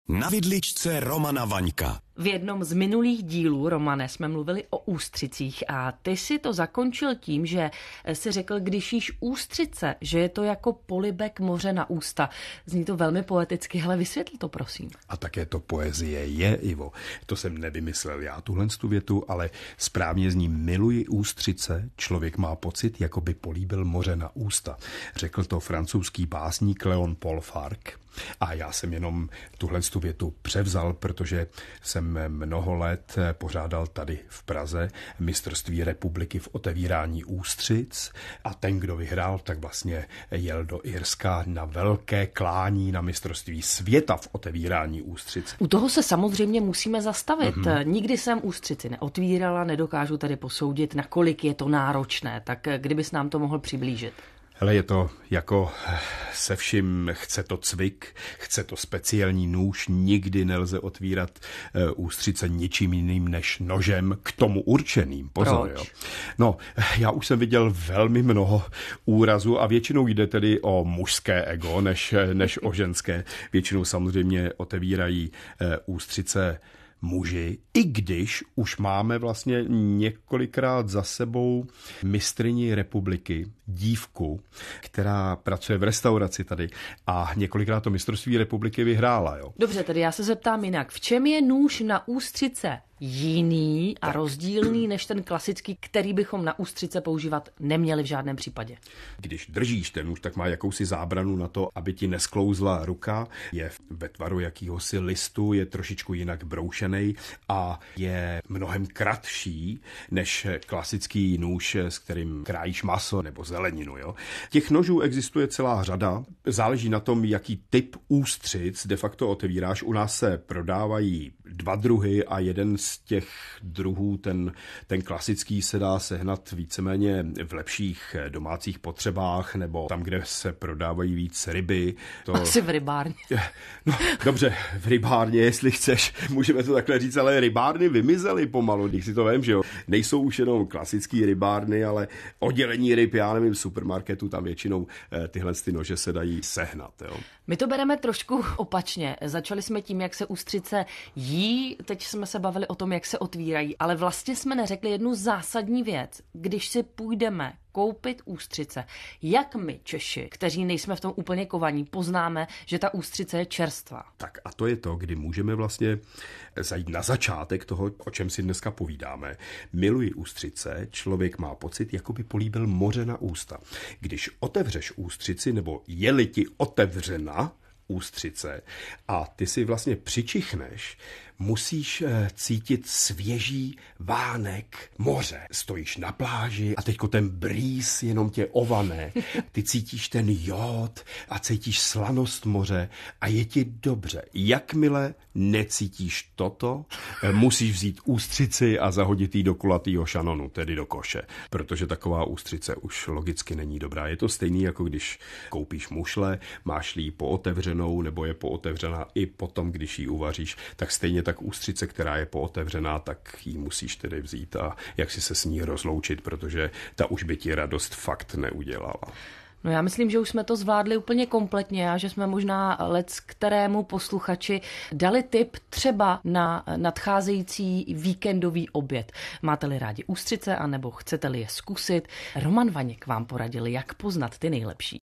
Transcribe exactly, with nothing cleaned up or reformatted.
Na vidličce Romana Vaňka. V jednom z minulých dílů, Romane, jsme mluvili o ústřicích a ty si to zakončil tím, že si řekl, když jíš ústřice, že je to jako polibek moře na ústa. Zní to velmi poeticky, ale vysvětli to, prosím. A také to poezie je, Ivo. To jsem nevymyslel já, tuhle tu větu, ale správně zní: miluji ústřice, člověk má pocit, jako by políbil moře na ústa. Řekl to francouzský básník Léon Paul Farc. A já jsem jenom tuhle tu větu převzal, protože jsem mnoho let pořádal tady v Praze mistrovství republiky v otevírání ústřic a ten, kdo vyhrál, tak vlastně jel do Irska na velké klání na mistrovství světa v otevírání ústřic. U toho se samozřejmě musíme zastavit. Mm-hmm. Nikdy jsem ústřici neotvírala, nedokážu tedy posoudit, nakolik je to náročné. Tak kdybys nám to mohl přiblížit. Hele, je to jako se vším, chce to cvik, chce to speciální nůž, nikdy nelze otvírat ústřice ničím jiným než nožem k tomu určeným. Pozor, Proč? Jo. No, já už jsem viděl velmi mnoho úrazů a většinou jde tedy o mužské ego, než, než o ženské. Většinou samozřejmě otevírají ústřice muži, i když už máme vlastně několikrát za sebou mistryni republiky, dívku, která pracuje v restauraci tady a několikrát to mistrovství republiky vyhrála. Jo. Dobře, tedy já se zeptám jinak. V čem je nůž na ústřice jiný a rozdílný než ten klasický, který bychom na ústřice používat neměli v žádném případě? Když držíš ten nůž, tak má jakousi zábranu na to, aby ti nesklouzla ruka. Je ve tvaru jakýhosi listu, je trošičku jinak broušený a je mnohem kratší než klasický nůž, s kterým krájíš maso nebo zeleninu. Jo? Těch nožů existuje celá řada. Záleží na tom, jaký typ ústřic de facto otevíráš. U nás se prodávají dva druhy a jeden z těch druhů, ten, ten klasický, se dá sehnat víceméně v lepších domácích potřebách nebo tam, kde se prodávají víc ryby. To... Asi v rybárně. No, dobře, v rybárně, jestli chceš, můžeme to takhle říct, ale rybárny vymizely pomalu, když si to vem, že jo. Nejsou už jenom klasický rybárny, ale oddělení ryb, já nevím, v supermarketu, tam většinou tyhle ty nože se dají sehnat, jo. My to bereme trošku opačně. Začali jsme tím, jak se ústřice jí, teď jsme se bavili o tom, jak se otvírají, ale vlastně jsme neřekli jednu zásadní věc. Když si půjdeme koupit ústřice, jak my Češi, kteří nejsme v tom úplně kovaní, poznáme, že ta ústřice je čerstvá? Tak a to je to, kdy můžeme vlastně zajít na začátek toho, o čem si dneska povídáme. Miluji ústřice, člověk má pocit, jako by políbil moře na ústa. Když otevřeš ústřici, nebo je-li ti otevřena ústřice a ty si vlastně přičichneš, musíš cítit svěží vánek moře. Stojíš na pláži a teďko ten brýs jenom tě ované. Ty cítíš ten jód a cítíš slanost moře a je ti dobře. Jakmile necítíš toto, musíš vzít ústřici a zahodit ji do kulatýho šanonu, tedy do koše, protože taková ústřice už logicky není dobrá. Je to stejný, jako když koupíš mušle, máš ji pootevřenou nebo je pootevřená i potom, když ji uvaříš, tak stejně tak ústřice, která je pootevřená, tak ji musíš tedy vzít a jak si se s ní rozloučit, protože ta už by ti radost fakt neudělala. No já myslím, že už jsme to zvládli úplně kompletně a že jsme možná lec kterému posluchači dali tip třeba na nadcházející víkendový oběd. Máte-li rádi ústřice, anebo chcete-li je zkusit, Roman Vaněk vám poradil, jak poznat ty nejlepší.